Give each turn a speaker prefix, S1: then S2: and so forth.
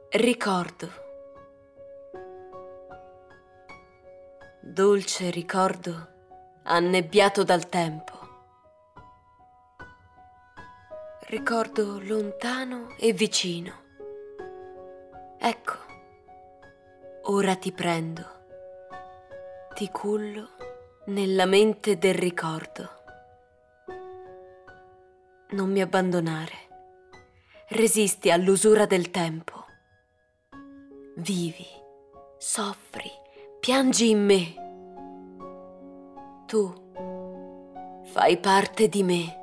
S1: Ricordo. Dolce ricordo annebbiato dal tempo. Ricordo lontano e vicino. Ecco, ora ti prendo, ti cullo nella mente del ricordo. Non mi abbandonare, resisti all'usura del tempo. Vivi, soffri, piangi in me. Tu fai parte di me.